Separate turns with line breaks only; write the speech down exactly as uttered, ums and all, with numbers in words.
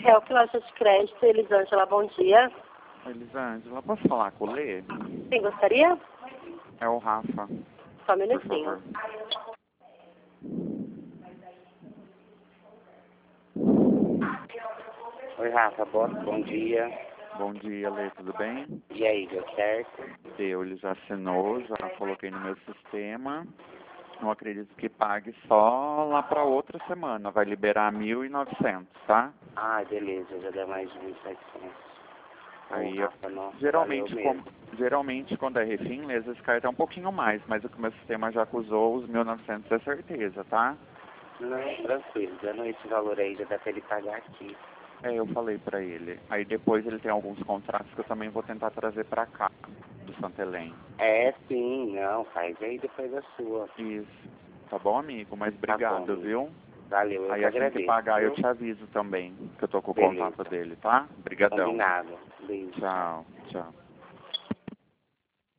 É o que loja de crédito, Elisângela, bom dia.
Elisângela, posso falar com o Lê?
Quem gostaria?
É o Rafa.
Só um
Por
minutinho.
favor.
Oi, Rafa, bom, bom dia.
Bom dia, Lê, tudo bem?
E aí, deu certo?
Deu, ele já assinou, já coloquei no meu sistema. Não acredito que pague só lá para outra semana. Vai liberar mil e novecentos, tá?
Ah, beleza, já deu mais de mil e setecentos.
Aí,
Ô, Rafa, nossa,
geralmente,
valeu
com,
mesmo.
geralmente, quando é refim, às vezes cai até um pouquinho mais, mas o que o meu sistema já acusou, os mil e novecentos é certeza, tá?
Não, tranquilo, dando esse valor aí, já dá pra ele pagar aqui.
É, eu falei pra ele. Aí depois ele tem alguns contratos que eu também vou tentar trazer pra cá, do Santa Helena.
É, sim, não, faz aí depois da sua.
Isso. Tá bom, amigo? Mas
Tá
obrigado,
bom, amigo.
viu?
Valeu, eu
Aí
que
assim que
agradeço.
pagar eu
Viu?
te aviso também, que eu tô com o
Beleza.
contato dele, tá? Obrigadão.
Combinado. Beijo.
Tchau, tchau.